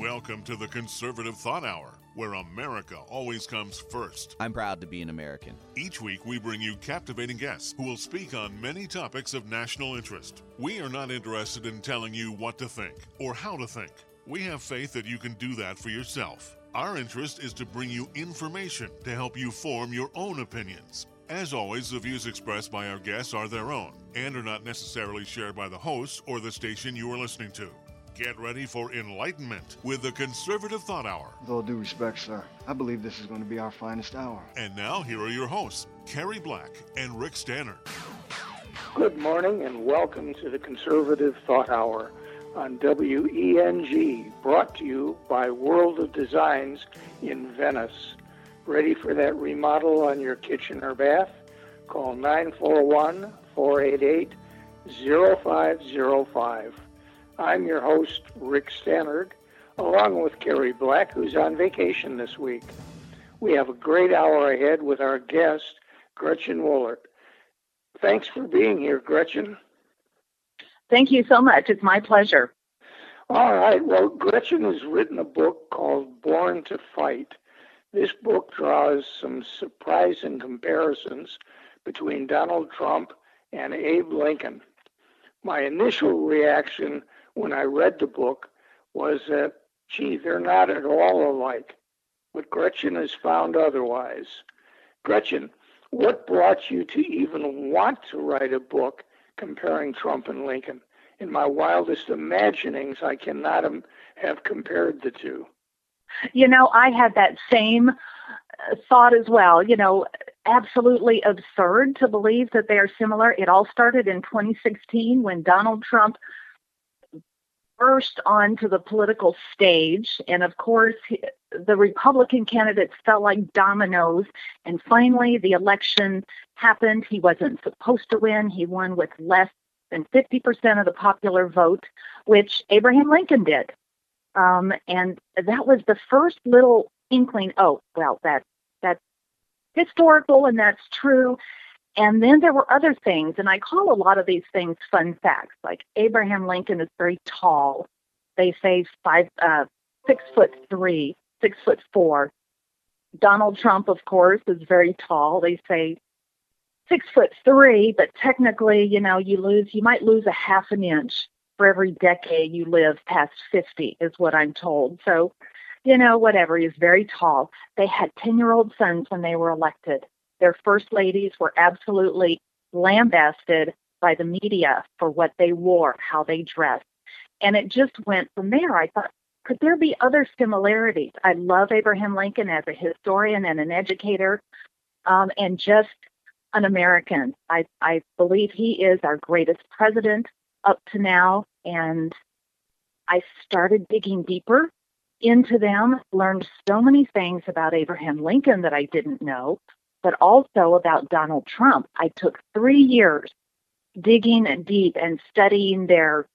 Welcome to the Conservative Thought Hour, where America always comes first. I'm proud to be an American. Each week, we bring you captivating guests who will speak on many topics of national interest. We are not interested in telling you what to think or how to think. We have faith that you can do that for yourself. Our interest is to bring you information to help you form your own opinions. As always, the views expressed by our guests are their own and are not necessarily shared by the host or the station you are listening to. Get ready for enlightenment with the Conservative Thought Hour. With all due respect, sir, I believe this is going to be our finest hour. And now, here are your hosts, Carrie Black and Rick Stannard. Good morning and welcome to the Conservative Thought Hour on WENG, brought to you by World of Designs in Venice. Ready for that remodel on your kitchen or bath? Call 941-488-0505. I'm your host, Rick Stannard, along with Carrie Black, who's on vacation this week. We have a great hour ahead with our guest, Gretchen Wollert. Thanks for being here, Gretchen. Thank you so much. It's my pleasure. All right. Well, Gretchen has written a book called Born to Fight. This book draws some surprising comparisons between Donald Trump and Abe Lincoln. My initial reaction when I read the book was that, gee, they're not at all alike. But Gretchen has found otherwise. Gretchen, what brought you to even want to write a book comparing Trump and Lincoln? In my wildest imaginings, I cannot have compared the two. You know, I had that same thought as well. You know, absolutely absurd to believe that they are similar. It all started in 2016 when Donald Trump burst onto the political stage. And of course, the Republican candidates fell like dominoes. And finally, the election happened. He wasn't supposed to win. He won with less than 50% of the popular vote, which Abraham Lincoln did. And that was the first little inkling. Oh, well, that's historical and that's true. And then there were other things, and I call a lot of these things fun facts. Like Abraham Lincoln is very tall. They say 6'3", 6'4". Donald Trump, of course, is very tall. They say 6'3", but technically, you know, you might lose a half an inch for every decade you live past 50, is what I'm told. So, you know, whatever. He's very tall. They had 10-year-old sons when they were elected. Their first ladies were absolutely lambasted by the media for what they wore, how they dressed. And it just went from there. I thought, could there be other similarities? I love Abraham Lincoln as a historian and an educator, and just an American. I believe he is our greatest president up to now. And I started digging deeper into them, learned so many things about Abraham Lincoln that I didn't know, but also about Donald Trump. I took 3 years digging deep and studying their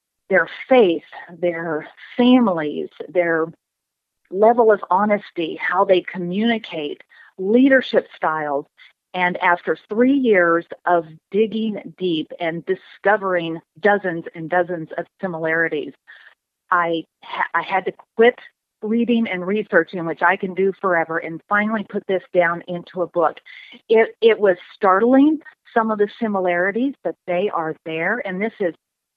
faith, their families, their level of honesty, how they communicate, leadership styles. And after 3 years of digging deep and discovering dozens and dozens of similarities, I had to quit reading and researching, which I can do forever, and finally put this down into a book. It was startling, some of the similarities, but they are there, and this is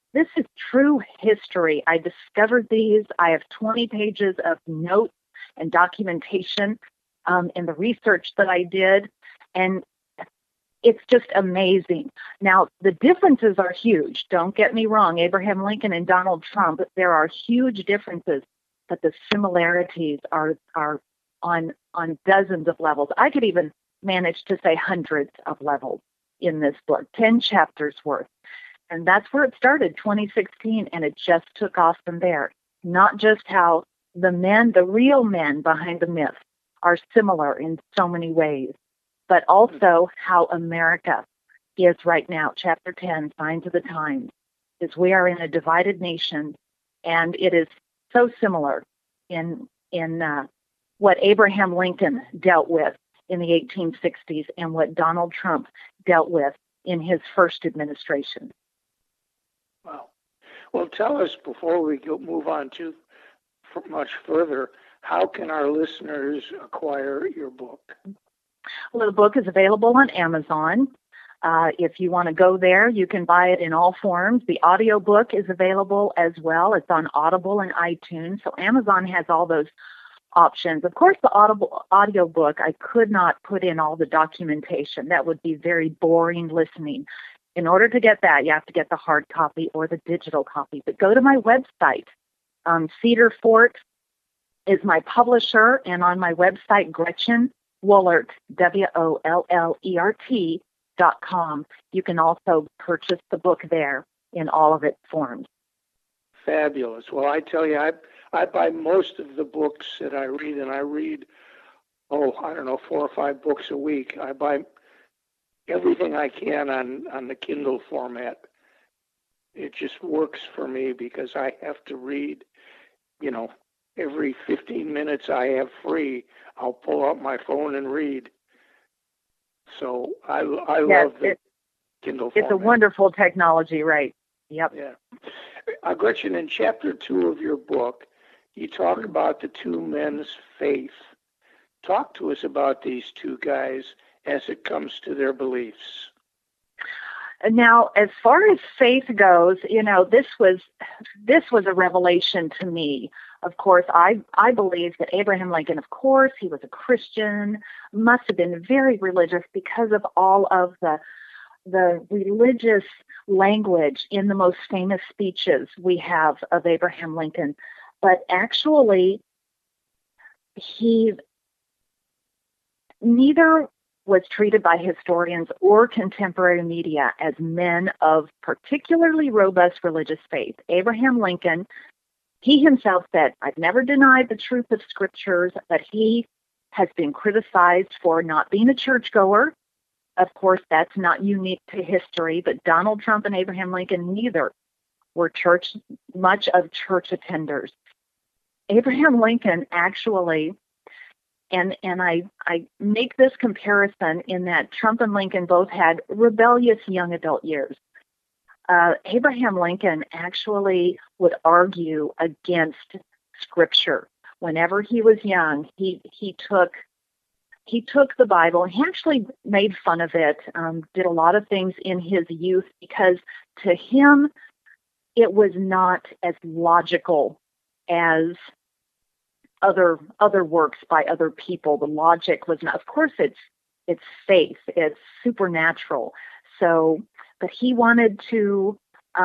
true history. I discovered these. I have 20 pages of notes and documentation in the research that I did, and it's just amazing. Now, the differences are huge. Don't get me wrong. Abraham Lincoln and Donald Trump, there are huge differences, but the similarities are on dozens of levels. I could even manage to say hundreds of levels in this book, 10 chapters worth. And that's where it started, 2016, and it just took off from there. Not just how the real men behind the myth are similar in so many ways, but also how America is right now. Chapter 10, Signs of the Times, is we are in a divided nation, and it is so similar in what Abraham Lincoln dealt with in the 1860s and what Donald Trump dealt with in his first administration. Wow. Well, tell us, before we move on too much further, how can our listeners acquire your book? Well, the book is available on Amazon. If you want to go there, you can buy it in all forms. The audiobook is available as well. It's on Audible and iTunes. So Amazon has all those options. Of course, the audiobook, I could not put in all the documentation. That would be very boring listening. In order to get that, you have to get the hard copy or the digital copy. But go to my website. Cedar Fort is my publisher, and on my website, Gretchen Wollert, WOLLERT.com. You can also purchase the book there in all of its forms. Fabulous. Well, I tell you, I buy most of the books that I read, and I read, 4 or 5 books a week. I buy everything I can on the Kindle format. It just works for me because I have to read, every 15 minutes I have free, I'll pull out my phone and read. So I love the Kindle format. It's a wonderful technology, right? Yep. Yeah. Gretchen, in chapter 2 of your book, you talk about the two men's faith. Talk to us about these two guys as it comes to their beliefs. Now, as far as faith goes, this was a revelation to me. Of course, I believe that Abraham Lincoln, of course, he was a Christian, must have been very religious because of all of the religious language in the most famous speeches we have of Abraham Lincoln. But actually, he neither was treated by historians or contemporary media as men of particularly robust religious faith. Abraham Lincoln, he himself said, "I've never denied the truth of scriptures," but he has been criticized for not being a churchgoer. Of course, that's not unique to history, but Donald Trump and Abraham Lincoln, neither were much of church attenders. Abraham Lincoln actually, and I make this comparison in that Trump and Lincoln both had rebellious young adult years. Abraham Lincoln actually would argue against Scripture. Whenever he was young, he took the Bible, and he actually made fun of it, did a lot of things in his youth because to him it was not as logical as other works by other people. The logic was not. Of course, it's faith, it's supernatural. So, but he wanted to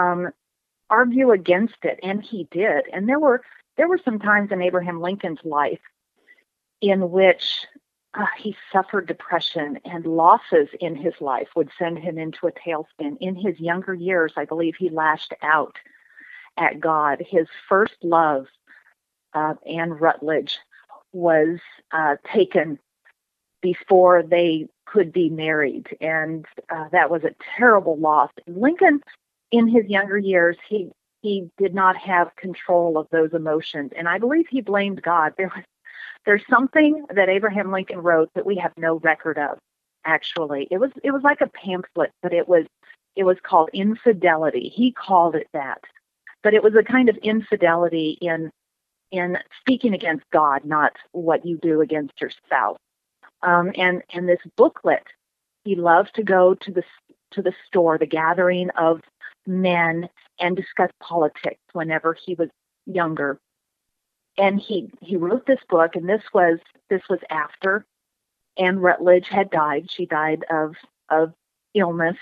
argue against it, and he did. And there were some times in Abraham Lincoln's life in which he suffered depression, and losses in his life would send him into a tailspin. In his younger years, I believe he lashed out at God. His first love, Anne Rutledge, was taken before they could be married, and that was a terrible loss. Lincoln, in his younger years, he did not have control of those emotions, and I believe he blamed God. There's something that Abraham Lincoln wrote that we have no record of. Actually, it was like a pamphlet, but it was called Infidelity. He called it that, but it was a kind of infidelity in speaking against God, not what you do against your spouse. And this booklet, he loved to go to the store, the gathering of men, and discuss politics whenever he was younger. And he wrote this book, and this was after Anne Rutledge had died. She died of illness.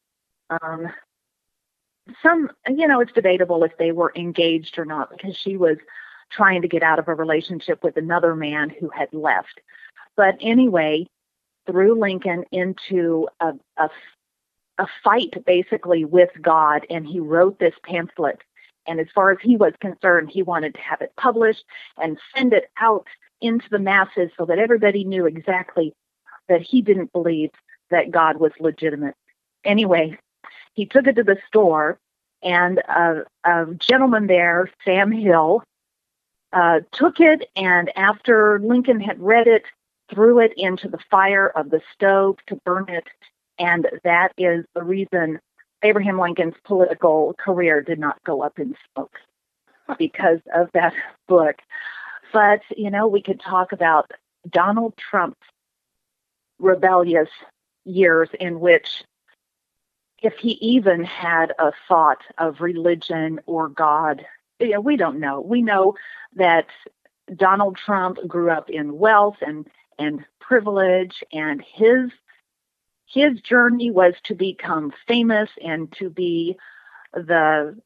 It's debatable if they were engaged or not, because she was trying to get out of a relationship with another man who had left. But anyway, threw Lincoln into a fight basically with God, and he wrote this pamphlet. And as far as he was concerned, he wanted to have it published and send it out into the masses so that everybody knew exactly that he didn't believe that God was legitimate. Anyway, he took it to the store, and a gentleman there, Sam Hill, took it, and after Lincoln had read it, threw it into the fire of the stove to burn it, and that is the reason Abraham Lincoln's political career did not go up in smoke, because of that book. But, we could talk about Donald Trump's rebellious years in which, if he even had a thought of religion or God, we don't know. We know that Donald Trump grew up in wealth and privilege, and his journey was to become famous and to be the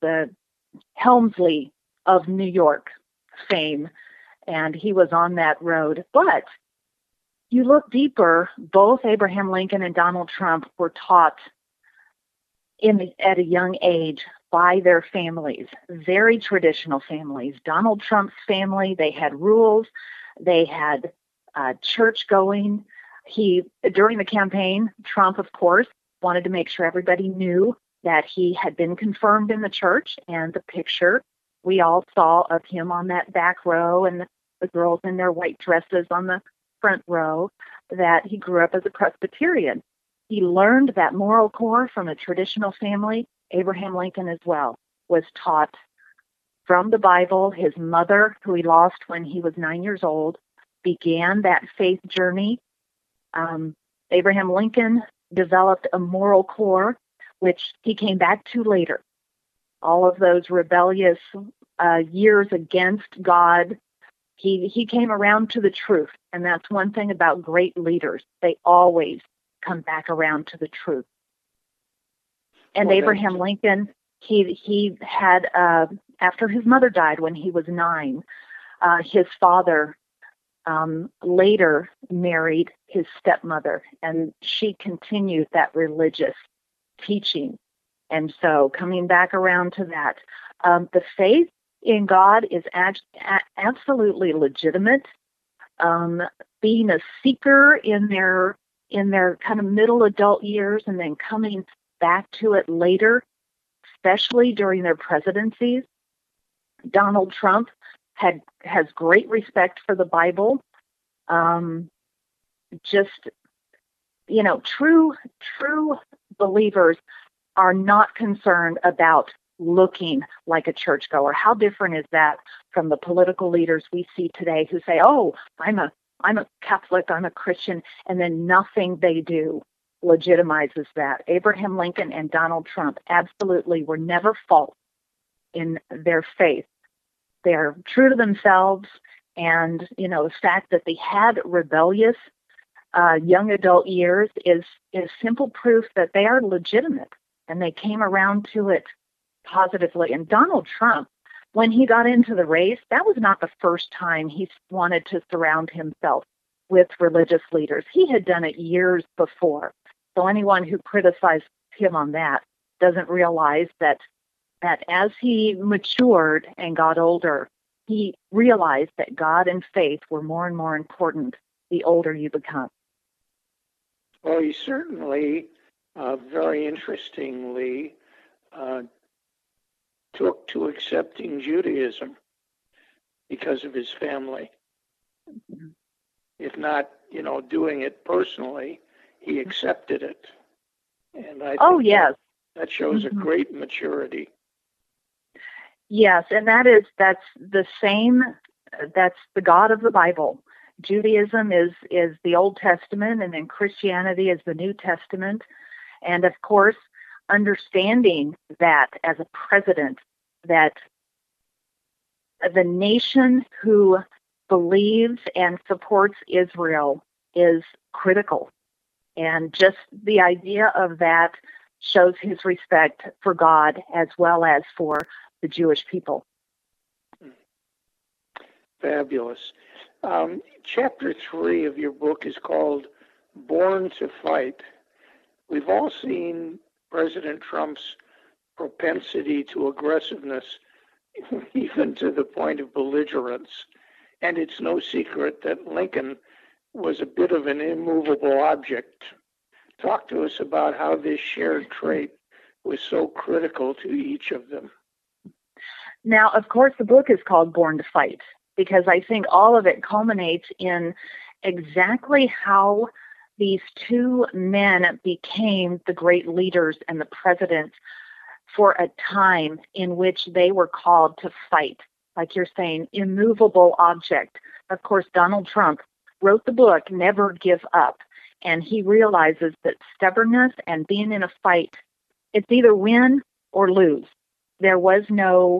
Helmsley of New York fame, and he was on that road. But you look deeper, both Abraham Lincoln and Donald Trump were taught at a young age by their families, very traditional families. Donald Trump's family, they had rules, they had church going. During the campaign, Trump, of course, wanted to make sure everybody knew that he had been confirmed in the church, and the picture we all saw of him on that back row and the girls in their white dresses on the front row, that he grew up as a Presbyterian. He learned that moral core from a traditional family. Abraham Lincoln as well was taught from the Bible. His mother, who he lost when he was 9 years old, began that faith journey. Abraham Lincoln developed a moral core, which he came back to later. All of those rebellious years against God, he came around to the truth. And that's one thing about great leaders. They always come back around to the truth. And Abraham Lincoln, he had, after his mother died when he was 9, his father later married his stepmother, and she continued that religious teaching. And so coming back around to that, the faith in God is absolutely legitimate. Being a seeker in their kind of middle adult years and then coming back to it later, especially during their presidencies. Donald Trump has great respect for the Bible. True believers are not concerned about looking like a churchgoer. How different is that from the political leaders we see today who say, "Oh, I'm a Catholic, I'm a Christian," and then nothing they do legitimizes that. Abraham Lincoln and Donald Trump absolutely were never false in their faith. They're true to themselves, and the fact that they had rebellious young adult years is simple proof that they are legitimate, and they came around to it positively. And Donald Trump, when he got into the race, that was not the first time he wanted to surround himself with religious leaders. He had done it years before. So anyone who criticized him on that doesn't realize that as he matured and got older, he realized that God and faith were more and more important the older you become. Well, he certainly, very interestingly, took to accepting Judaism because of his family. Mm-hmm. If not, doing it personally, he accepted it. And I think yes. that shows a great maturity. Yes, and that's the same, that's the God of the Bible. Judaism is the Old Testament, and then Christianity is the New Testament. And of course, understanding that as a president, that the nation who believes and supports Israel is critical. And just the idea of that shows his respect for God as well as for the Jewish people. Fabulous. Chapter 3 of your book is called Born to Fight. We've all seen President Trump's propensity to aggressiveness, even to the point of belligerence. And it's no secret that Lincoln was a bit of an immovable object. Talk to us about how this shared trait was so critical to each of them. Now, of course, the book is called Born to Fight, because I think all of it culminates in exactly how these two men became the great leaders and the presidents for a time in which they were called to fight like you're saying, immovable object. Of course, Donald Trump wrote the book, Never Give Up. And he realizes that stubbornness and being in a fight, it's either win or lose. There was no,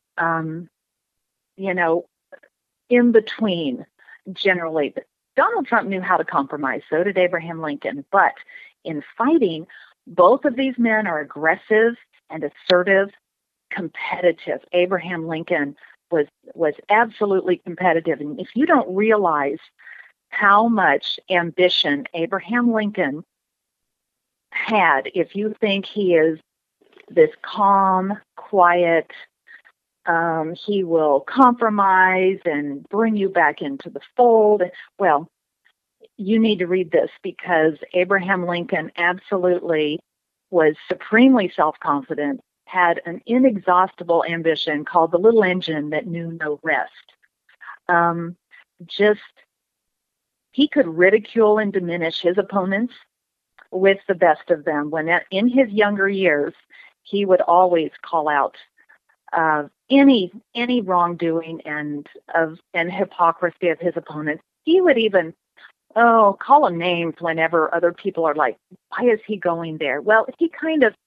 in between, generally. But Donald Trump knew how to compromise. So did Abraham Lincoln. But in fighting, both of these men are aggressive and assertive, competitive. Abraham Lincoln was absolutely competitive. And if you don't realize how much ambition Abraham Lincoln had, if you think he is this calm, quiet, he will compromise and bring you back into the fold. Well, you need to read this, because Abraham Lincoln absolutely was supremely self-confident, had an inexhaustible ambition called the little engine that knew no rest. He could ridicule and diminish his opponents with the best of them. When in his younger years, he would always call out any wrongdoing and hypocrisy of his opponents. He would even call them names whenever other people are like, why is he going there? Well, he kind of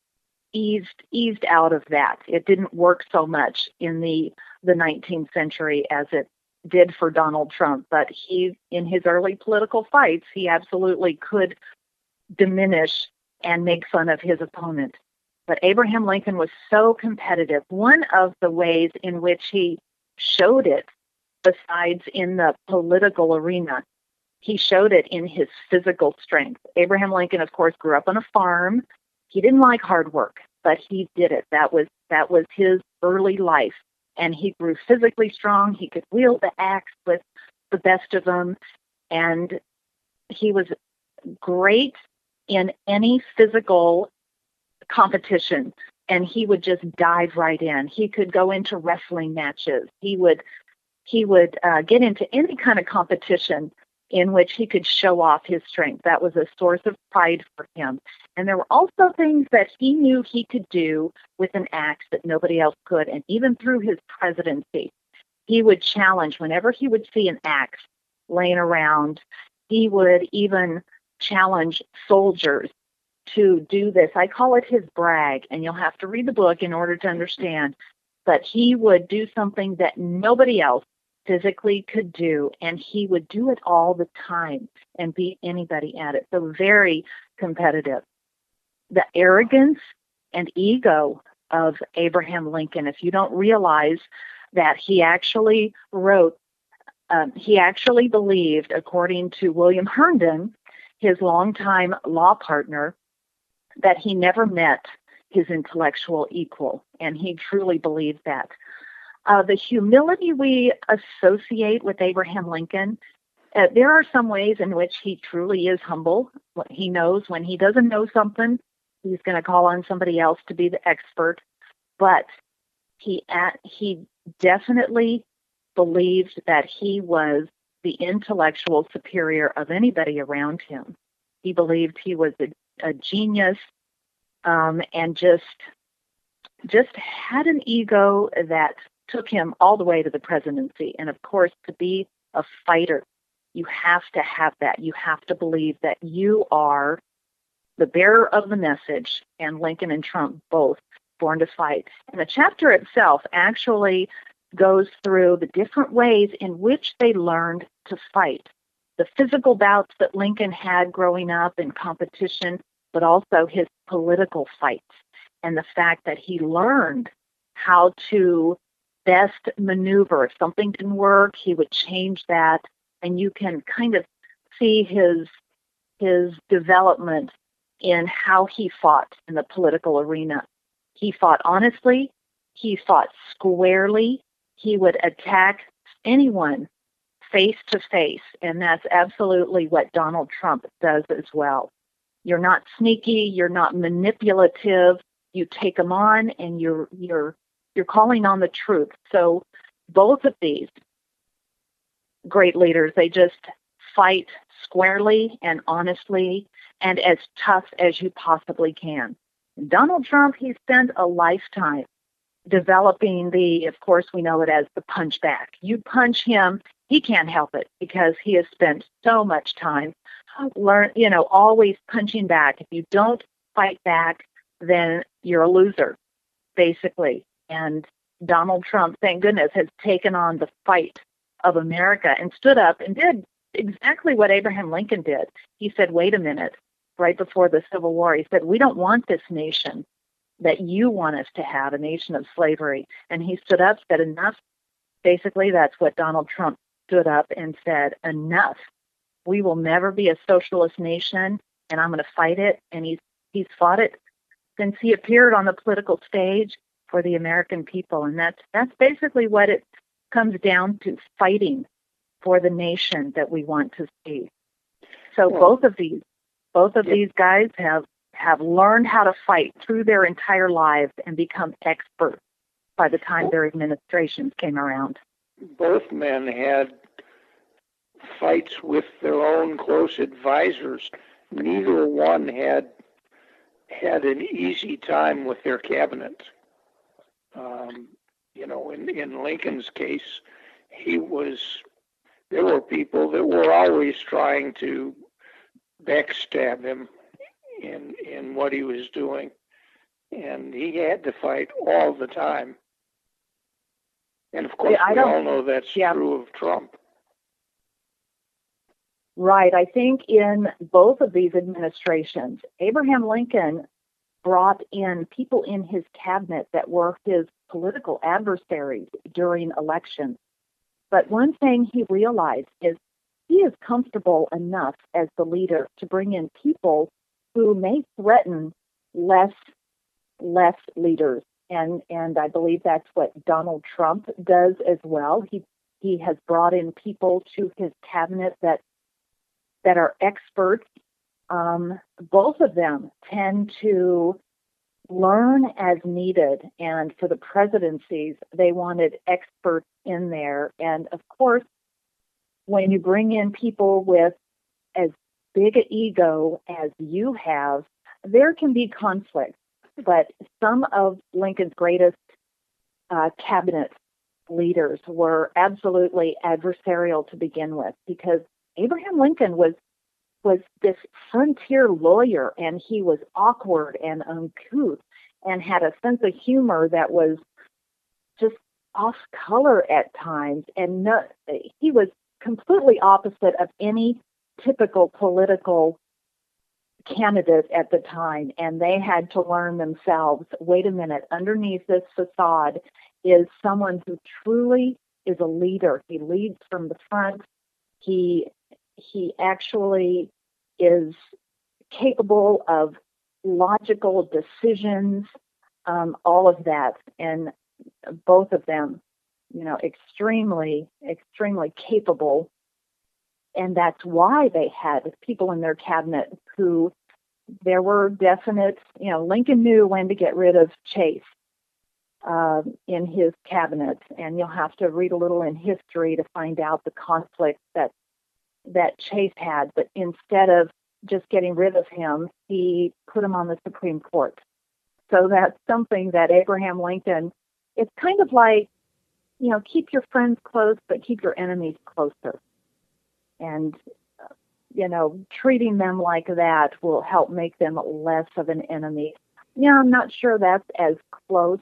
eased out of that. It didn't work so much in the 19th century as it did for Donald Trump, but in his early political fights, he absolutely could diminish and make fun of his opponent. But Abraham Lincoln was so competitive. One of the ways in which he showed it, besides in the political arena, he showed it in his physical strength. Abraham Lincoln, of course, grew up on a farm. He didn't like hard work, but he did it. That was his early life. And he grew physically strong. He could wield the axe with the best of them. And he was great in any physical competition. And he would just dive right in. He could go into wrestling matches. He would get into any kind of competition in which he could show off his strength. That was a source of pride for him. And there were also things that he knew he could do with an axe that nobody else could. And even through his presidency, he would challenge, whenever he would see an axe laying around, he would even challenge soldiers to do this. I call it his brag, and you'll have to read the book in order to understand. But he would do something that nobody else physically could do, and he would do it all the time and beat anybody at it. So very competitive. The arrogance and ego of Abraham Lincoln, if you don't realize that he actually believed, according to William Herndon, his longtime law partner, that he never met his intellectual equal, and he truly believed that. The humility we associate with Abraham Lincoln, there are some ways in which he truly is humble. He knows when he doesn't know something, he's going to call on somebody else to be the expert. But he definitely believed that he was the intellectual superior of anybody around him. He believed he was a genius, and just had an ego that took him all the way to the presidency. And of course, to be a fighter, you have to have that. You have to believe that you are the bearer of the message, and Lincoln and Trump both born to fight. And the chapter itself actually goes through the different ways in which they learned to fight. The physical bouts that Lincoln had growing up in competition, but also his political fights, and the fact that he learned how to best maneuver. If something didn't work, he would change that, and you can kind of see his development in how he fought in the political arena. He fought honestly, he fought squarely, he would attack anyone face to face, and that's absolutely what Donald Trump does as well. You're not sneaky, you're not manipulative, you take them on, and you're calling on the truth. So both of these great leaders, they just fight squarely and honestly and as tough as you possibly can. Donald Trump, he spent a lifetime developing of course, we know it as the punch back. You punch him, he can't help it because he has spent so much time always punching back. If you don't fight back, then you're a loser, basically. And Donald Trump, thank goodness, has taken on the fight of America and stood up and did exactly what Abraham Lincoln did. He said, wait a minute, right before the Civil War, he said, we don't want this nation that you want us to have, a nation of slavery. And he stood up, said enough. Basically, that's what Donald Trump stood up and said, enough. We will never be a socialist nation, and I'm going to fight it. And he's fought it since he appeared on the political stage for the American people. And that's basically what it comes down to, fighting for the nation that we want to see. So both of these guys have learned how to fight through their entire lives and become experts by the time their administrations came around. Both men had fights with their own close advisors. Neither one had an easy time with their cabinet. In Lincoln's case, there were people that were always trying to backstab him in what he was doing, and he had to fight all the time. And of course, we all know that's true of Trump. Right. I think in both of these administrations, Abraham Lincoln brought in people in his cabinet that were his political adversaries during elections. But one thing he realized is he is comfortable enough as the leader to bring in people who may threaten less leaders. And I believe that's what Donald Trump does as well. He has brought in people to his cabinet that are experts. Both of them tend to learn as needed. And for the presidencies, they wanted experts in there. And of course, when you bring in people with as big an ego as you have, there can be conflict. But some of Lincoln's greatest cabinet leaders were absolutely adversarial to begin with, because Abraham Lincoln was this frontier lawyer, and he was awkward and uncouth and had a sense of humor that was just off color at times. And he was completely opposite of any typical political candidate at the time, and they had to learn themselves, wait a minute, underneath this facade is someone who truly is a leader. He leads from the front. He actually is capable of logical decisions, all of that. And both of them, extremely, extremely capable. And that's why they had people in their cabinet who there were definite, Lincoln knew when to get rid of Chase in his cabinet. And you'll have to read a little in history to find out the conflict that Chase had. But instead of just getting rid of him, he put him on the Supreme Court. So that's something that Abraham Lincoln, it's kind of like, keep your friends close, but keep your enemies closer. And, treating them like that will help make them less of an enemy. I'm not sure that's as close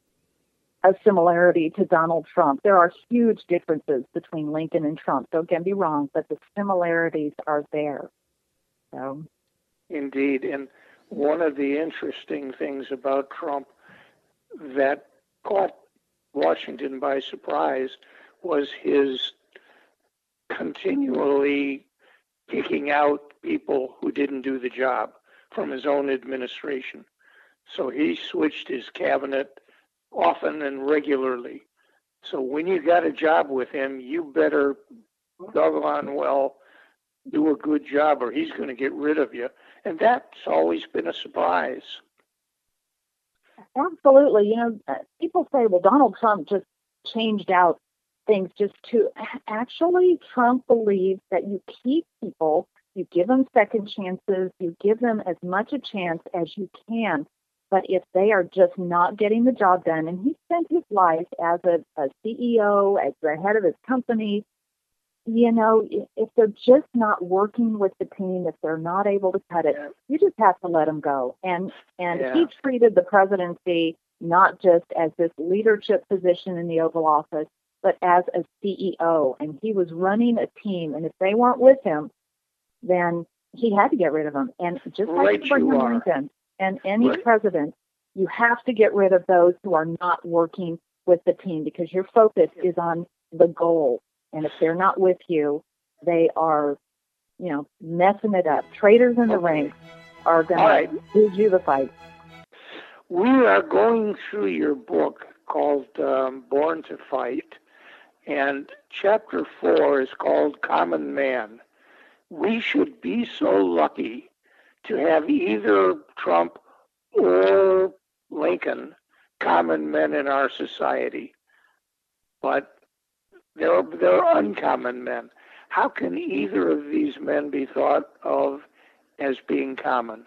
a similarity to Donald Trump. There are huge differences between Lincoln and Trump. Don't get me wrong, but the similarities are there. So, indeed. And one of the interesting things about Trump that caught Washington by surprise was his continually picking out people who didn't do the job from his own administration. So he switched his cabinet often and regularly. So when you got a job with him, you better doggone well do a good job, or he's going to get rid of you. And that's always been a surprise. Absolutely. People say, well, Donald Trump just changed out things actually, Trump believes that you keep people, you give them second chances, you give them as much a chance as you can. But if they are just not getting the job done, and he spent his life as a CEO, as the head of his company, if they're just not working with the team, if they're not able to cut it, you just have to let them go. And he treated the presidency not just as this leadership position in the Oval Office, but as a CEO. And he was running a team. And if they weren't with him, then he had to get rid of them. And just like Abraham Lincoln and any president, you have to get rid of those who are not working with the team because your focus is on the goal. And if they're not with you, they are, messing it up. Traitors in the ranks are going to lose you the fight. We are going through your book called Born to Fight, and chapter 4 is called Common Man. We should be so lucky to have either Trump or Lincoln common men in our society. But they're uncommon men. How can either of these men be thought of as being common?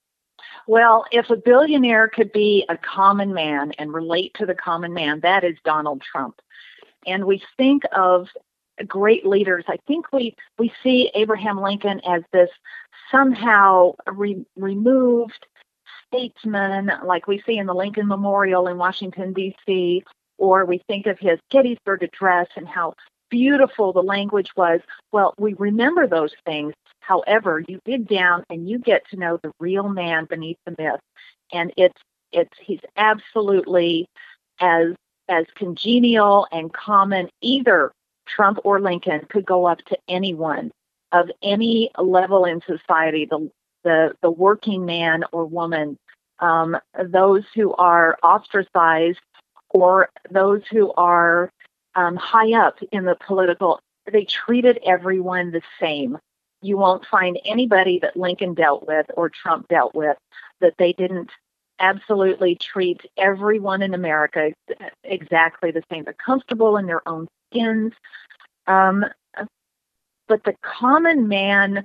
Well, if a billionaire could be a common man and relate to the common man, that is Donald Trump. And we think of great leaders. I think we see Abraham Lincoln as this somehow removed statesman, like we see in the Lincoln Memorial in Washington, D.C., or we think of his Gettysburg Address and how beautiful the language was. Well, we remember those things. However, you dig down and you get to know the real man beneath the myth. And he's absolutely as congenial and common. Either Trump or Lincoln could go up to anyone of any level in society, the working man or woman, those who are ostracized, or those who are high up in the political, they treated everyone the same. You won't find anybody that Lincoln dealt with or Trump dealt with that they didn't absolutely treat everyone in America exactly the same. They're comfortable in their own skins. But the common man,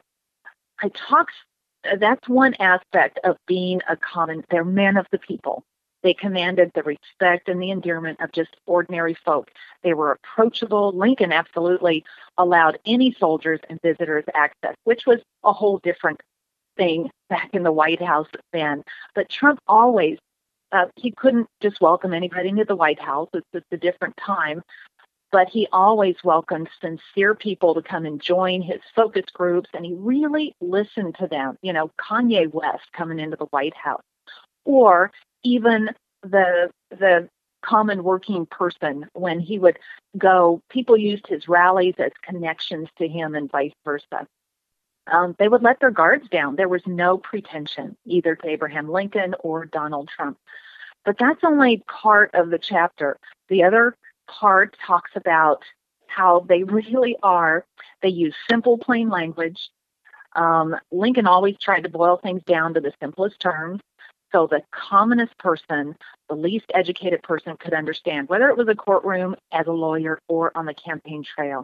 that's one aspect of being they're men of the people. They commanded the respect and the endearment of just ordinary folk. They were approachable. Lincoln absolutely allowed any soldiers and visitors access, which was a whole different thing back in the White House then. But Trump always, he couldn't just welcome anybody into the White House. It's just a different time. But he always welcomed sincere people to come and join his focus groups, and he really listened to them. Kanye West coming into the White House, or even the common working person when he would go. People used his rallies as connections to him and vice versa. They would let their guards down. There was no pretension either to Abraham Lincoln or Donald Trump. But that's only part of the chapter. The other part talks about how they really are. They use simple, plain language. Lincoln always tried to boil things down to the simplest terms. So the commonest person, the least educated person could understand, whether it was a courtroom, as a lawyer, or on the campaign trail.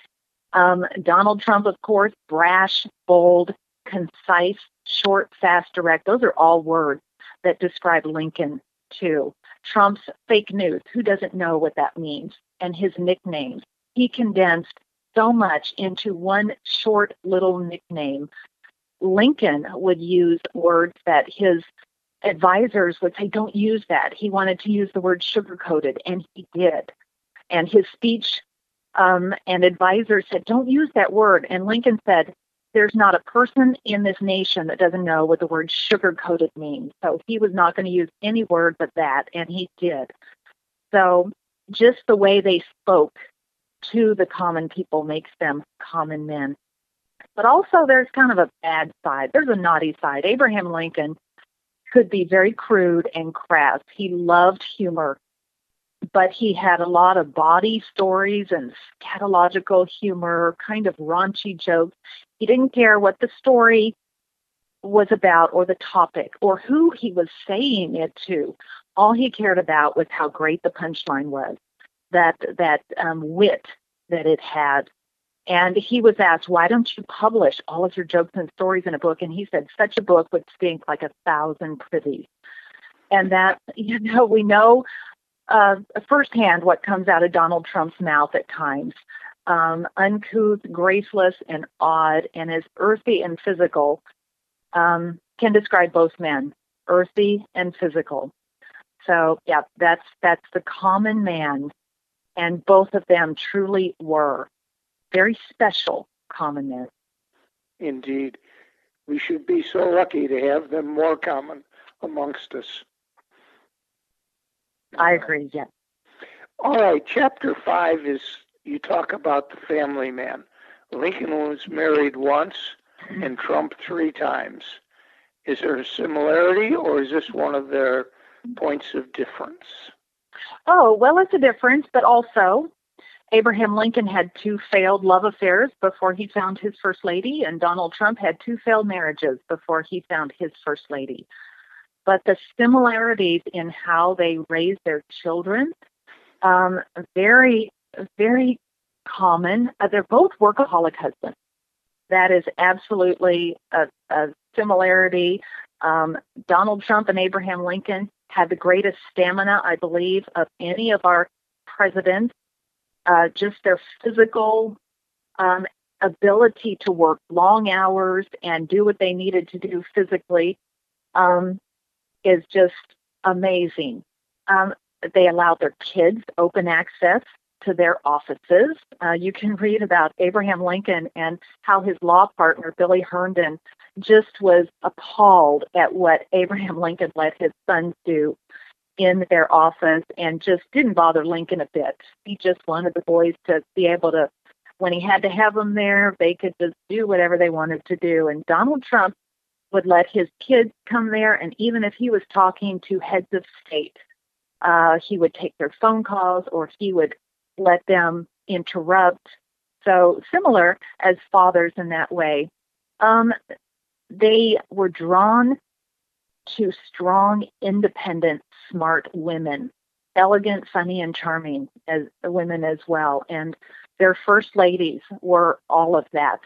Donald Trump, of course, brash, bold, concise, short, fast, direct. Those are all words that describe Lincoln, too. Trump's fake news, who doesn't know what that means? And his nicknames. He condensed so much into one short little nickname. Lincoln would use words that his advisors would say, don't use that. He wanted to use the word sugar-coated, and he did. And his speech and advisors said, don't use that word. And Lincoln said, there's not a person in this nation that doesn't know what the word sugar-coated means. So he was not going to use any word but that, and he did. So just the way they spoke to the common people makes them common men. But also there's kind of a bad side. There's a naughty side. Abraham Lincoln could be very crude and crass. He loved humor, but he had a lot of body stories and scatological humor, kind of raunchy jokes. He didn't care what the story was about or the topic or who he was saying it to. All he cared about was how great the punchline was, that wit that it had. And he was asked, why don't you publish all of your jokes and stories in a book? And he said, such a book would stink like 1,000 privies. And that, we know firsthand what comes out of Donald Trump's mouth at times. Uncouth, graceless, and odd, and as earthy and physical, can describe both men, earthy and physical. So, yeah, that's the common man, and both of them truly were very special common men. Indeed. We should be so lucky to have them more common amongst us. I agree, yeah. All right, chapter 5 is, you talk about the family man. Lincoln was married once and Trump 3 times. Is there a similarity, or is this one of their points of difference? Oh, well, it's a difference, but also Abraham Lincoln had 2 failed love affairs before he found his first lady, and Donald Trump had 2 failed marriages before he found his first lady. But the similarities in how they raised their children, very, very common. They're both workaholic husbands. That is absolutely a similarity. Donald Trump and Abraham Lincoln had the greatest stamina, I believe, of any of our presidents. Just their physical ability to work long hours and do what they needed to do physically is just amazing. They allowed their kids open access to their offices. You can read about Abraham Lincoln and how his law partner, Billy Herndon, just was appalled at what Abraham Lincoln let his sons do in their office, and just didn't bother Lincoln a bit. He just wanted the boys to be able to, when he had to have them there, they could just do whatever they wanted to do. And Donald Trump would let his kids come there, and even if he was talking to heads of state, he would take their phone calls, or he would let them interrupt. So similar as fathers in that way. They were drawn to strong, independent, smart women, elegant, funny, and charming as women as well. And their first ladies were all of that.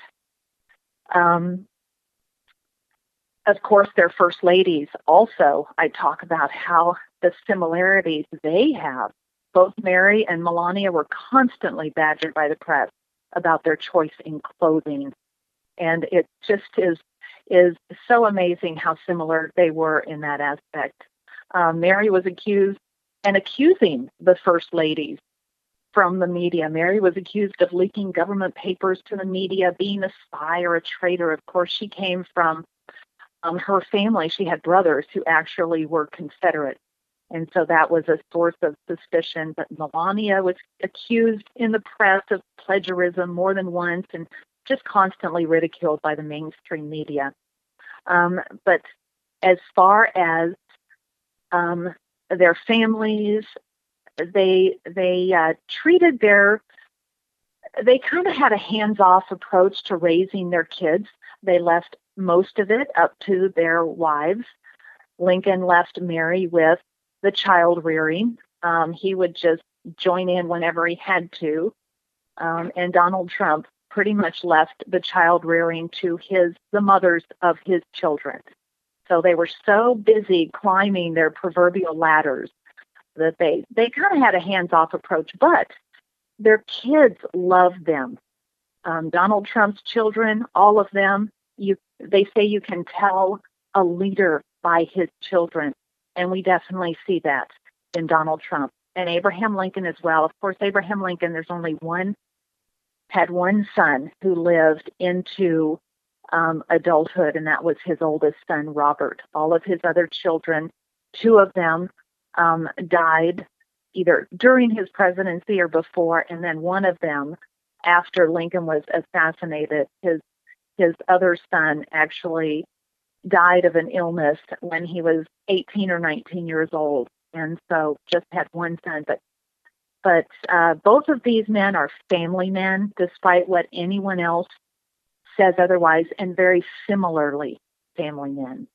Of course, their first ladies also, I talk about how the similarities they have. Both Mary and Melania were constantly badgered by the press about their choice in clothing. And it just is so amazing how similar they were in that aspect. Mary was accused and accusing the first ladies from the media. Mary was accused of leaking government papers to the media, being a spy or a traitor. Of course, she came from her family. She had brothers who actually were Confederates. And so that was a source of suspicion. But Melania was accused in the press of plagiarism more than once, and just constantly ridiculed by the mainstream media. But as far as their families, they treated they kind of had a hands-off approach to raising their kids. They left most of it up to their wives. Lincoln left Mary with the child rearing. He would just join in whenever he had to. And Donald Trump pretty much left the child rearing to the mothers of his children. So they were so busy climbing their proverbial ladders that they kind of had a hands-off approach, but their kids loved them. Donald Trump's children, all of them, they say you can tell a leader by his children, and we definitely see that in Donald Trump. And Abraham Lincoln as well. Of course, Abraham Lincoln, there's only had one son who lived into adulthood, and that was his oldest son, Robert. All of his other children, 2 of them died either during his presidency or before, and then one of them, after Lincoln was assassinated, his other son actually died of an illness when he was 18 or 19 years old, and so just had one son. But both of these men are family men, despite what anyone else says otherwise, and very similarly family men.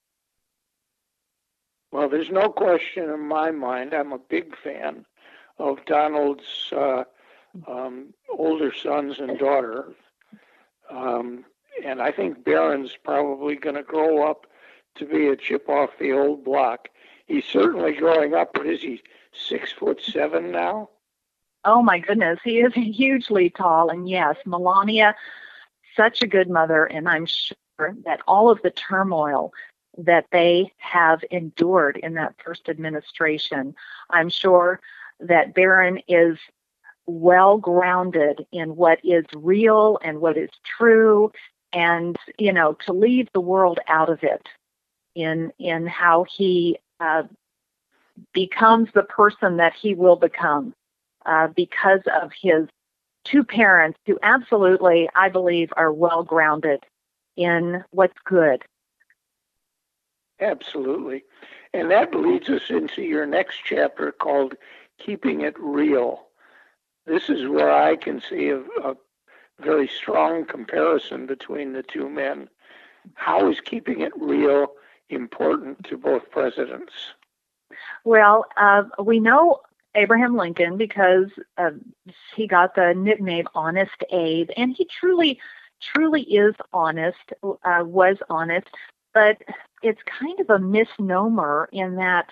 Well, there's no question in my mind. I'm a big fan of Donald's older sons and daughter. And I think Barron's probably going to grow up to be a chip off the old block. He's certainly growing up. What is he, 6'7" now? Oh my goodness, he is hugely tall. And yes, Melania, such a good mother, and I'm sure that all of the turmoil that they have endured in that first administration, I'm sure that Barron is well grounded in what is real and what is true, and to leave the world out of it in how he becomes the person that he will become because of his two parents who absolutely, I believe, are well grounded in what's good. Absolutely. And that leads us into your next chapter called Keeping It Real. This is where I can see a very strong comparison between the two men. How is keeping it real important to both presidents? Well, we know Abraham Lincoln because he got the nickname Honest Abe, and he truly is honest, was honest, but it's kind of a misnomer in that,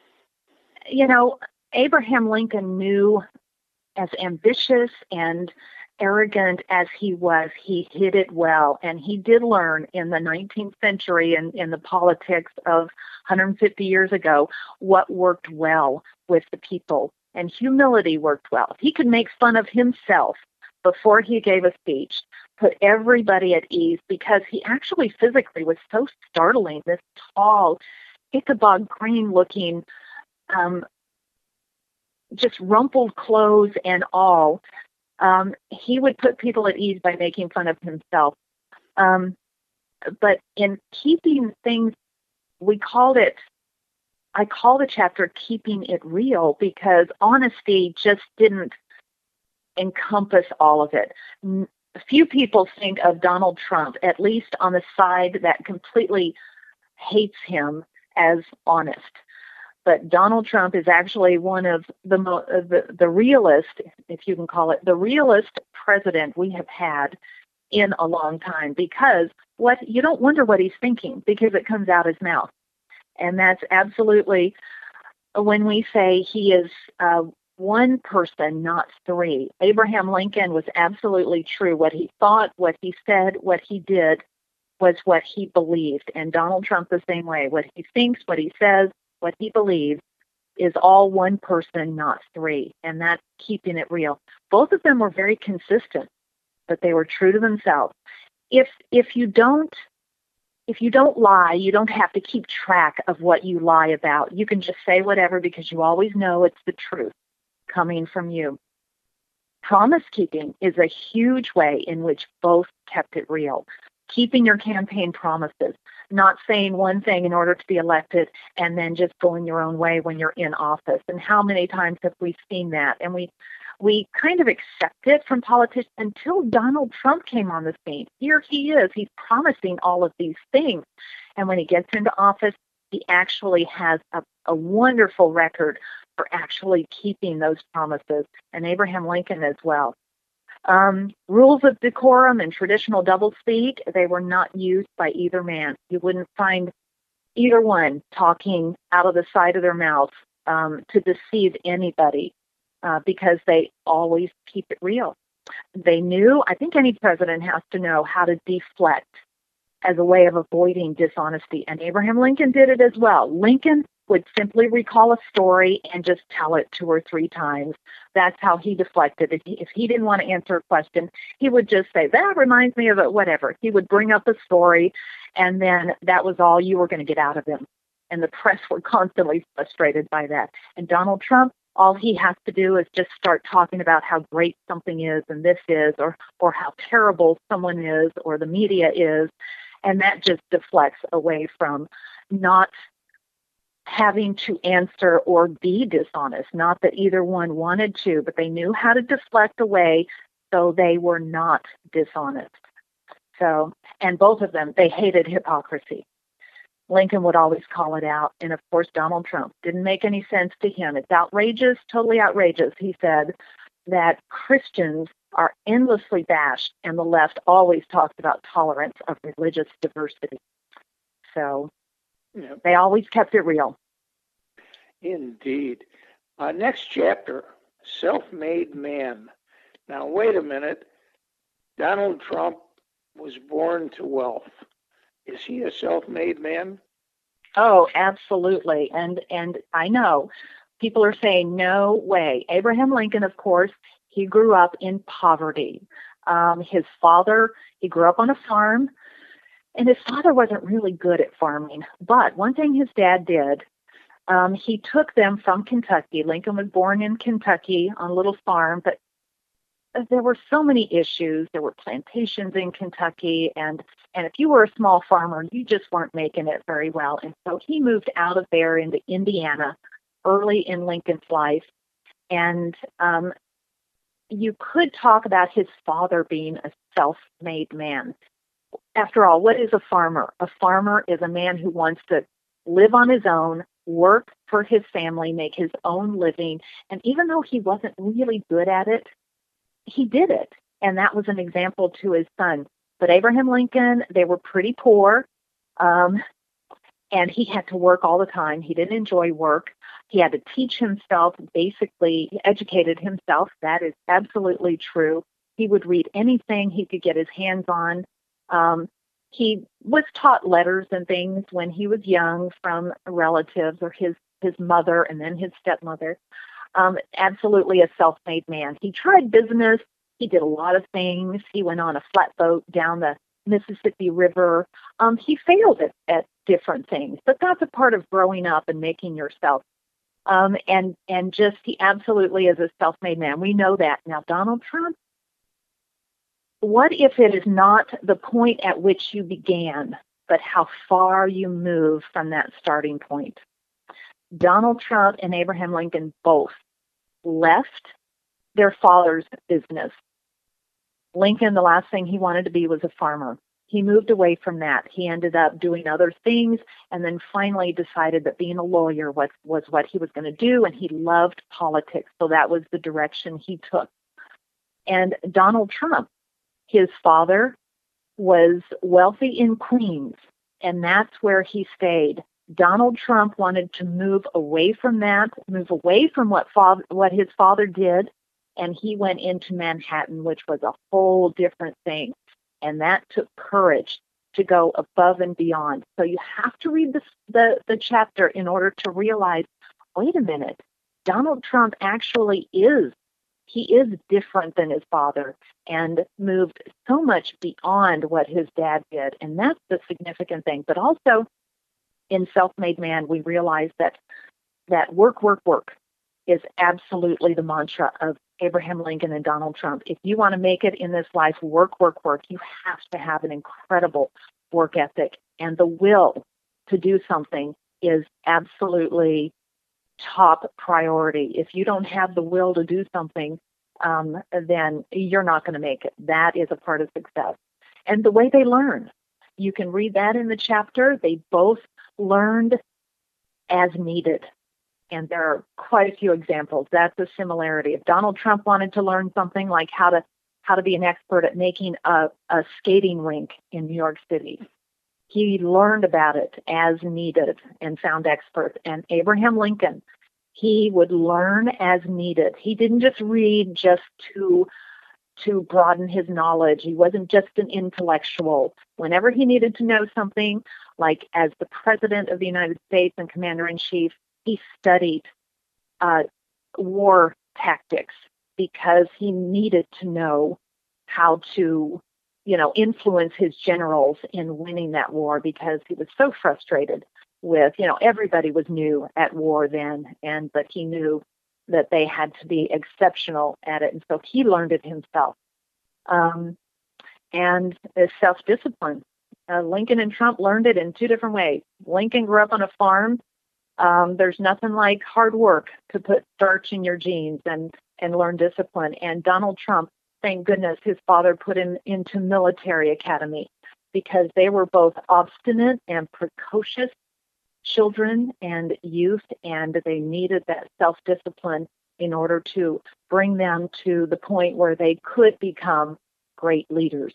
Abraham Lincoln knew, as ambitious and arrogant as he was, he hid it well. And he did learn in the 19th century and in the politics of 150 years ago what worked well with the people. And humility worked well. He could make fun of himself before he gave a speech, put everybody at ease, because he actually physically was so startling, this tall, Ichabod Crane looking, just rumpled clothes and all. He would put people at ease by making fun of himself. But in keeping things, I call the chapter Keeping It Real, because honesty just didn't encompass all of it. Few people think of Donald Trump, at least on the side that completely hates him, as honest. But Donald Trump is actually one of the realest, if you can call it, the realest president we have had in a long time, because you don't wonder what he's thinking, because it comes out his mouth. And that's absolutely, when we say he is one person, not three. Abraham Lincoln was absolutely true. What he thought, what he said, what he did was what he believed. And Donald Trump the same way. What he thinks, what he says, what he believes is all one person, not three. And that's keeping it real. Both of them were very consistent, but they were true to themselves. If you don't lie, you don't have to keep track of what you lie about. You can just say whatever because you always know it's the truth coming from you. Promise keeping is a huge way in which both kept it real. Keeping your campaign promises, not saying one thing in order to be elected and then just going your own way when you're in office. And how many times have we seen that? And we kind of accept it from politicians until Donald Trump came on the scene. Here he is. He's promising all of these things. And when he gets into office, he actually has a wonderful record for actually keeping those promises, and Abraham Lincoln as well. Rules of decorum and traditional doublespeak, they were not used by either man. You wouldn't find either one talking out of the side of their mouth to deceive anybody because they always keep it real. They knew, I think any president has to know how to deflect as a way of avoiding dishonesty, and Abraham Lincoln did it as well. Lincoln would simply recall a story and just tell it 2 or 3 times. That's how he deflected. If he didn't want to answer a question, he would just say, that reminds me of it, whatever. He would bring up a story, and then that was all you were going to get out of him. And the press were constantly frustrated by that. And Donald Trump, all he has to do is just start talking about how great something is and this is, or how terrible someone is, or the media is, and that just deflects away from not having to answer or be dishonest. Not that either one wanted to, but they knew how to deflect away so they were not dishonest. So, and both of them, they hated hypocrisy. Lincoln would always call it out. And of course, Donald Trump, didn't make any sense to him. It's outrageous, totally outrageous, he said, that Christians are endlessly bashed, and the left always talks about tolerance of religious diversity. So they always kept it real. Indeed. Next chapter, self-made man. Now, wait a minute. Donald Trump was born to wealth. Is he a self-made man? Oh, absolutely. And I know people are saying, no way. Abraham Lincoln, of course, he grew up in poverty. His father, he grew up on a farm, and his father wasn't really good at farming. But one thing his dad did, he took them from Kentucky. Lincoln was born in Kentucky on a little farm, but there were so many issues. There were plantations in Kentucky, and if you were a small farmer, you just weren't making it very well. And so he moved out of there into Indiana early in Lincoln's life. And you could talk about his father being a self-made man. After all, what is a farmer? A farmer is a man who wants to live on his own, work for his family, make his own living. And even though he wasn't really good at it, he did it. And that was an example to his son. But Abraham Lincoln, they were pretty poor. And he had to work all the time. He didn't enjoy work. He had to teach himself, basically educated himself. That is absolutely true. He would read anything he could get his hands on. He was taught letters and things when he was young from relatives or his mother and then his stepmother. Absolutely a self-made man. He tried business. He did a lot of things. He went on a flatboat down the Mississippi River. He failed at different things, but that's a part of growing up and making yourself. And just he absolutely is a self-made man. We know that. Now, Donald Trump, what if it is not the point at which you began, but how far you move from that starting point? Donald Trump and Abraham Lincoln both left their father's business. Lincoln, the last thing he wanted to be was a farmer. He moved away from that. He ended up doing other things and then finally decided that being a lawyer was what he was going to do, and he loved politics, so that was the direction he took. And Donald Trump, his father was wealthy in Queens, and that's where he stayed. Donald Trump wanted to move away from that, move away from what his father did, and he went into Manhattan, which was a whole different thing. And that took courage to go above and beyond. So you have to read the chapter in order to realize, wait a minute, Donald Trump actually is different than his father and moved so much beyond what his dad did. And that's the significant thing. But also in Self-Made Man, we realize that work, work, work is absolutely the mantra of Abraham Lincoln and Donald Trump. If you want to make it in this life, work, work, work, you have to have an incredible work ethic. And the will to do something is absolutely top priority. If you don't have the will to do something, then you're not going to make it. That is a part of success. And the way they learn, you can read that in the chapter. They both learned as needed. And there are quite a few examples. That's a similarity. If Donald Trump wanted to learn something like how to be an expert at making a skating rink in New York City, he learned about it as needed and found experts. And Abraham Lincoln, he would learn as needed. He didn't just read just to broaden his knowledge. He wasn't just an intellectual. Whenever he needed to know something, like as the President of the United States and Commander-in-Chief, he studied war tactics because he needed to know how to, influence his generals in winning that war, because he was so frustrated with, everybody was new at war then, but he knew that they had to be exceptional at it. And so he learned it himself. And self-discipline. Lincoln and Trump learned it in two different ways. Lincoln grew up on a farm. There's nothing like hard work to put starch in your jeans and learn discipline. And Donald Trump, thank goodness his father put him into military academy, because they were both obstinate and precocious children and youth, and they needed that self-discipline in order to bring them to the point where they could become great leaders.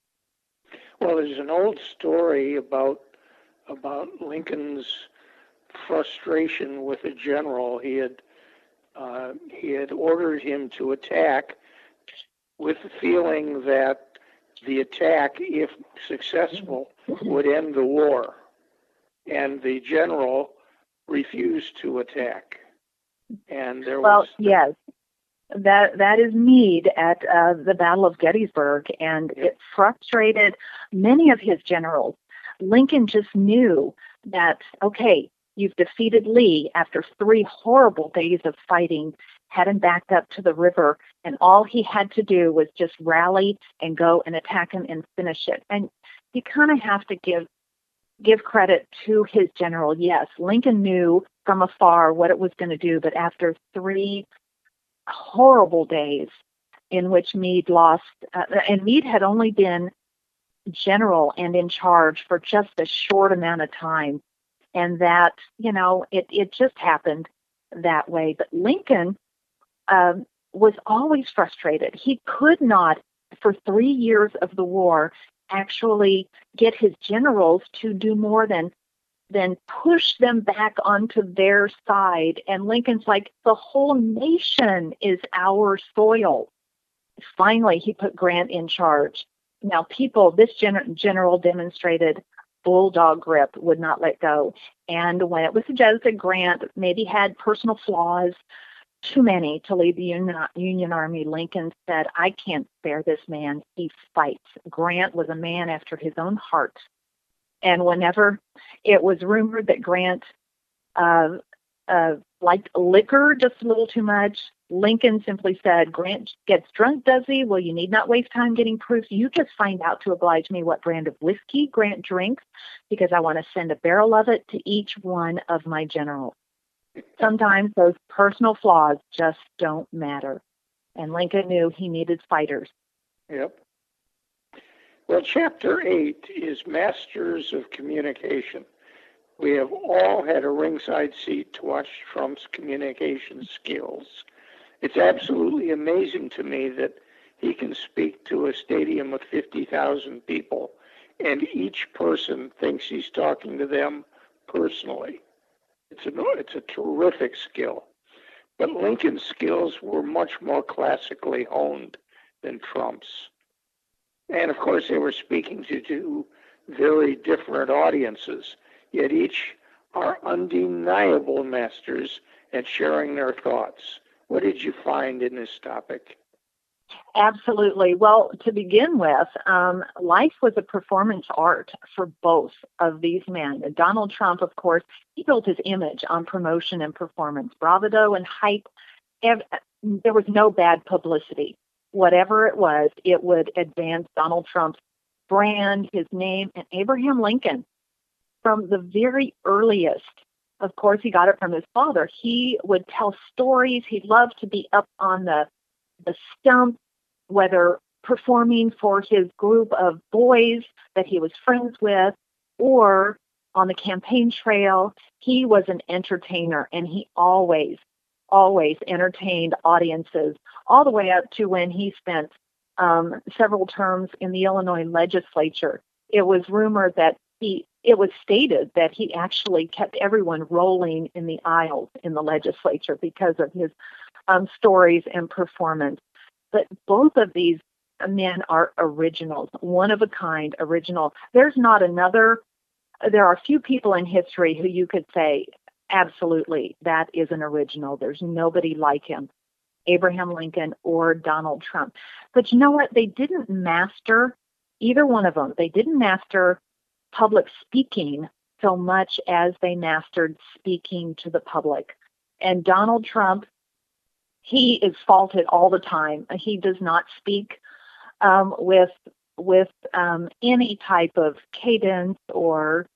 Well, there's an old story about Lincoln's frustration with a general. He had ordered him to attack with the feeling that the attack, if successful, would end the war. And the general refused to attack. And there was... yes. That is Meade at the Battle of Gettysburg, and it frustrated many of his generals. Lincoln just knew that, okay, you've defeated Lee after 3 horrible days of fighting, had him backed up to the river, and all he had to do was just rally and go and attack him and finish it. And you kind of have to give credit to his general. Yes, Lincoln knew from afar what it was going to do, but after 3 horrible days in which Meade lost, and Meade had only been general and in charge for just a short amount of time, and that, it just happened that way. But Lincoln was always frustrated. He could not, for 3 years of the war, actually get his generals to do more than push them back onto their side. And Lincoln's like, the whole nation is our soil. Finally, he put Grant in charge. Now, this general demonstrated bulldog grip, would not let go. And when it was suggested Grant maybe had personal flaws, too many to lead the Union Army, Lincoln said, I can't spare this man. He fights. Grant was a man after his own heart. And whenever it was rumored that Grant liked liquor just a little too much, Lincoln simply said, Grant gets drunk, does he? Well, you need not waste time getting proof. You just find out to oblige me what brand of whiskey Grant drinks, because I want to send a barrel of it to each one of my generals. Sometimes those personal flaws just don't matter. And Lincoln knew he needed fighters. Yep. Well, Chapter 8 is Masters of Communication. We have all had a ringside seat to watch Trump's communication skills. It's absolutely amazing to me that he can speak to a stadium of 50,000 people, and each person thinks he's talking to them personally. It's a terrific skill. But Lincoln's skills were much more classically honed than Trump's. And of course, they were speaking to 2 very different audiences, yet each are undeniable masters at sharing their thoughts. What did you find in this topic? Absolutely. Well, to begin with, life was a performance art for both of these men. Donald Trump, of course, he built his image on promotion and performance, bravado and hype. There was no bad publicity. Whatever it was, it would advance Donald Trump's brand, his name, and Abraham Lincoln. From the very earliest, of course, he got it from his father. He would tell stories. He loved to be up on the stump, whether performing for his group of boys that he was friends with or on the campaign trail. He was an entertainer, and he always entertained audiences, all the way up to when he spent several terms in the Illinois legislature. It was rumored that it was stated that he actually kept everyone rolling in the aisles in the legislature because of his stories and performance. But both of these men are originals, one of a kind, original. There are few people in history who you could say, absolutely, that is an original. There's nobody like him, Abraham Lincoln or Donald Trump. But you know what? They didn't master, either one of them, they didn't master public speaking so much as they mastered speaking to the public. And Donald Trump, he is faulted all the time. He does not speak with any type of cadence or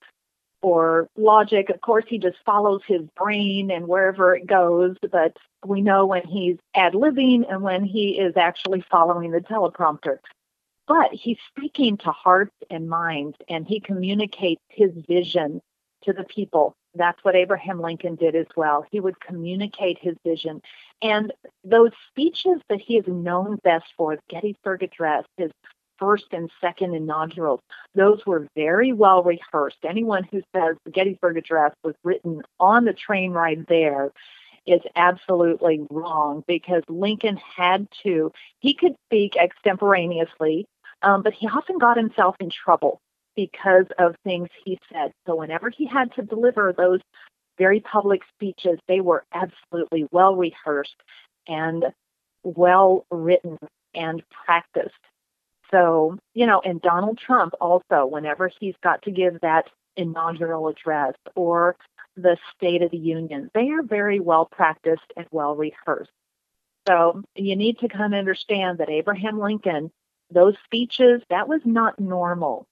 logic. Of course, he just follows his brain and wherever it goes, but we know when he's ad-libbing and when he is actually following the teleprompter. But he's speaking to hearts and minds, and he communicates his vision to the people. That's what Abraham Lincoln did as well. He would communicate his vision. And those speeches that he is known best for, the Gettysburg Address, his first and second inaugurals. Those were very well rehearsed. Anyone who says the Gettysburg Address was written on the train ride there is absolutely wrong, because Lincoln he could speak extemporaneously, but he often got himself in trouble because of things he said. So whenever he had to deliver those very public speeches, they were absolutely well rehearsed and well written and practiced. So, and Donald Trump also, whenever he's got to give that inaugural address or the State of the Union, they are very well practiced and well rehearsed. So you need to kind of understand that Abraham Lincoln, those speeches, that was not normal.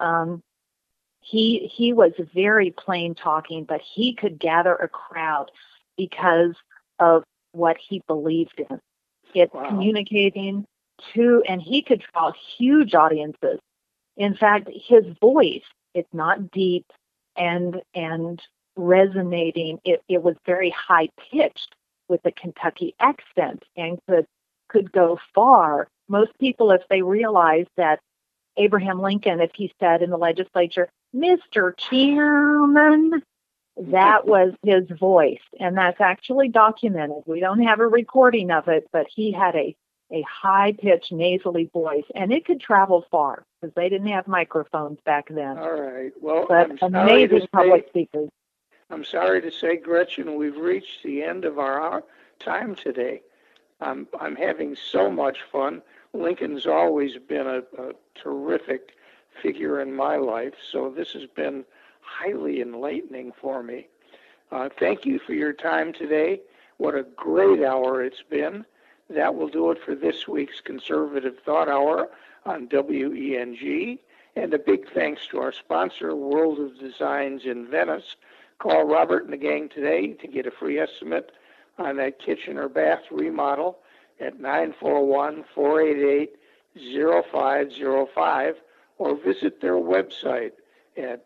He was very plain talking, but he could gather a crowd because of what he believed in. It's communicating to, and he could draw huge audiences. In fact, his voice, it's not deep and resonating. It was very high pitched with a Kentucky accent and could go far. Most people, if they realize that Abraham Lincoln, if he said in the legislature, "Mr. Chairman," that was his voice, and that's actually documented. We don't have a recording of it, but he had a high-pitched, nasally voice, and it could travel far because they didn't have microphones back then. All right. Well, but amazing public speakers. I'm sorry to say, Gretchen, we've reached the end of our time today. I'm having so much fun. Lincoln's always been a terrific figure in my life, so this has been highly enlightening for me. Thank you for your time today. What a great hour it's been. That will do it for this week's Conservative Thought Hour on WENG. And a big thanks to our sponsor, World of Designs in Venice. Call Robert and the gang today to get a free estimate on that kitchen or bath remodel at 941-488-0505 or visit their website at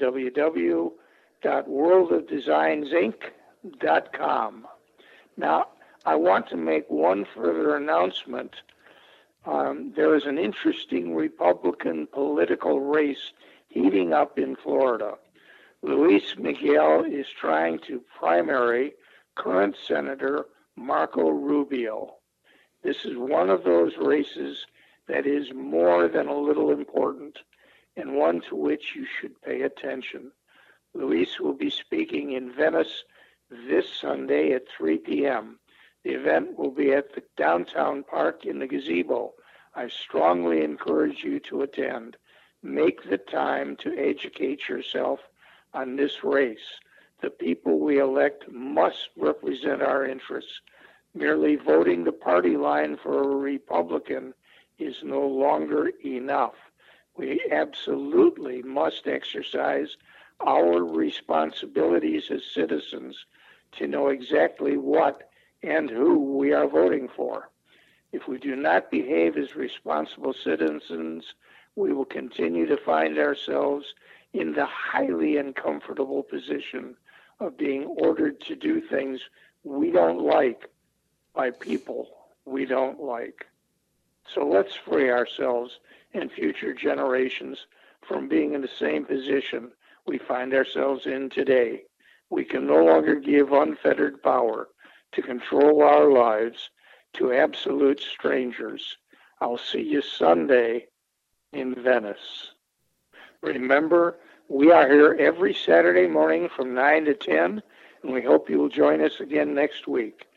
www.worldofdesignsinc.com. Now, I want to make one further announcement. There is an interesting Republican political race heating up in Florida. Luis Miguel is trying to primary current Senator Marco Rubio. This is one of those races that is more than a little important and one to which you should pay attention. Luis will be speaking in Venice this Sunday at 3 p.m. The event will be at the downtown park in the gazebo. I strongly encourage you to attend. Make the time to educate yourself on this race. The people we elect must represent our interests. Merely voting the party line for a Republican is no longer enough. We absolutely must exercise our responsibilities as citizens to know exactly what and who we are voting for. If we do not behave as responsible citizens, we will continue to find ourselves in the highly uncomfortable position of being ordered to do things we don't like by people we don't like. So let's free ourselves and future generations from being in the same position we find ourselves in today. We can no longer give unfettered power to control our lives to absolute strangers. I'll see you Sunday in Venice. Remember, we are here every Saturday morning from 9 to 10, and we hope you will join us again next week.